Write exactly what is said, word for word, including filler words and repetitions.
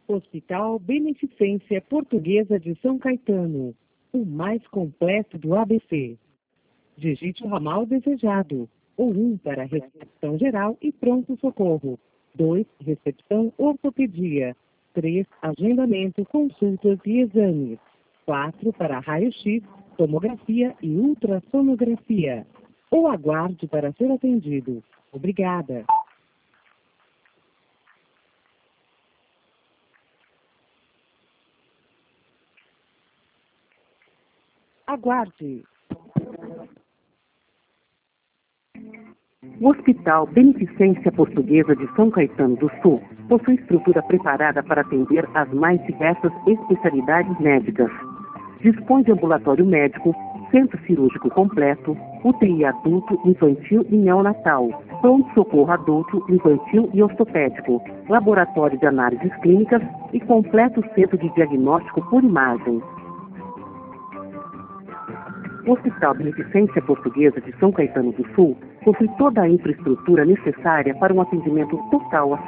Hospital Beneficência Portuguesa de São Caetano, o mais completo do A B C. Digite o ramal desejado. O um para recepção geral e pronto-socorro. dois, recepção ortopedia. três, agendamento, consultas e exames. quatro, para raio-x, tomografia e ultrassonografia. Ou aguarde para ser atendido. Obrigada. Aguarde. O Hospital Beneficência Portuguesa de São Caetano do Sul possui estrutura preparada para atender as mais diversas especialidades médicas. Dispõe de ambulatório médico, centro cirúrgico completo, U T I adulto, infantil e neonatal, pronto-socorro adulto, infantil e ortopédico, laboratório de análises clínicas e completo centro de diagnóstico por imagem. O Hospital Beneficência Portuguesa de São Caetano do Sul possui toda a infraestrutura necessária para um atendimento total à